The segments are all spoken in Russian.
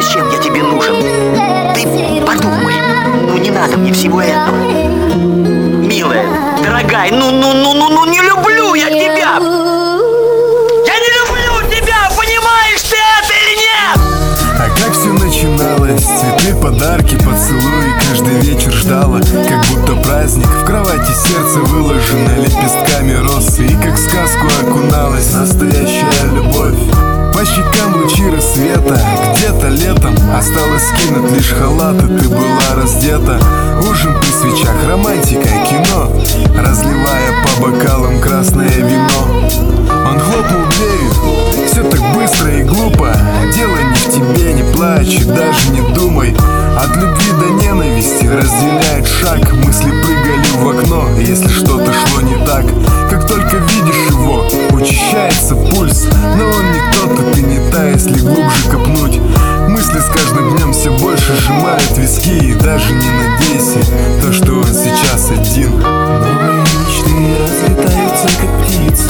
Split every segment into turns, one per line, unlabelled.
зачем я тебе нужен? Ты подумай, ну не надо мне всего этого. Милая, дорогая, ну не люблю я тебя! Я не люблю тебя, понимаешь ты это или нет?
А как все начиналось? Цветы, подарки, поцелуи. Каждый вечер ждала, как будто праздник. В кровати сердце выложено лепестками роз. И как в сказку окуналась настоящая любовь. По щекам лучи рассвета. Где-то летом осталось скинуть лишь халат, и ты была раздета. Ужин при свечах, романтика, кино, разливая по бокалам красное вино. Он хлопнул дверью, все так быстро и глупо. Дело не в тебе, не плачь и даже не думай. От любви до ненависти разделяет шаг. Мысли прыгали в окно, если что-то шло не так. Как только видишь его, учащается пульс. Но он не тот, и ты не та, если глубже копнуть. Мысли с каждым днем все больше сжимают виски. И даже не надейся, то, что он сейчас один. Новые мечты разлетаются, как птицы.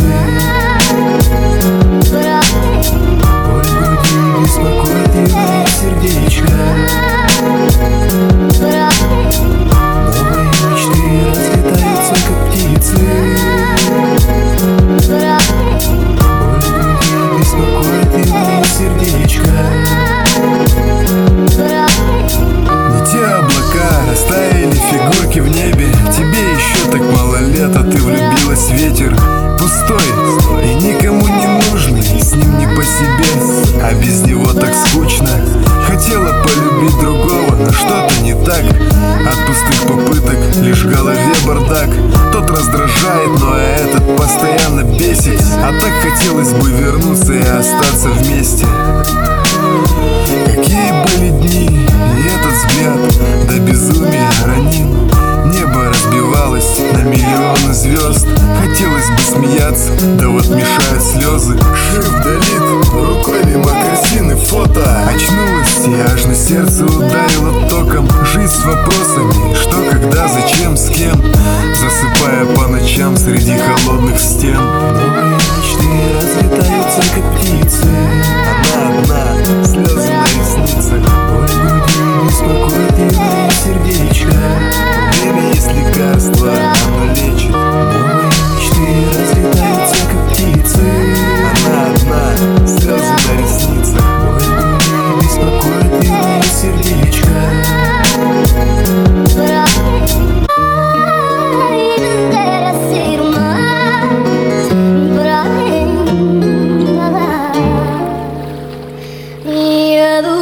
Боль в груди беспокоит юное сердечко. Новые мечты разлетаются, как птицы. Боль в груди беспокоит юное сердечко. Не те облака, растаяли фигурки в небе. Тебе еще так мало лет, а ты влюбилась в ветер. Пустой и никому не нужный, с ним не по себе, а без него так скучно. Хотела полюбить другого, но что-то не так. От пустых попыток лишь в голове бардак. Тот раздражает, но этот постоянно бесит. А так хотелось бы вернуться и остаться вместе. Какие были дни, и этот взгляд до безумия ранил. Небо разбивалось на миллионы звезд. Хотелось бы смеяться, да вот мешают слезы. Шрифт долит, рукой мимо картины фото. Очнулась и аж на сердце ударило током. Жизнь с вопросами, что, когда, зачем, с кем. Засыпая по ночам среди холодных стен. Новые мечты разлетаются, как птицы. Она одна, слезы на ресницах. Боль в груди беспокоит юное сердечко. Время есть лекарство, оно лечит. Новые мечты разлетаются, как птицы. Она одна, слезы на ресницах. Боль в груди беспокоит юное сердечко.
Miedo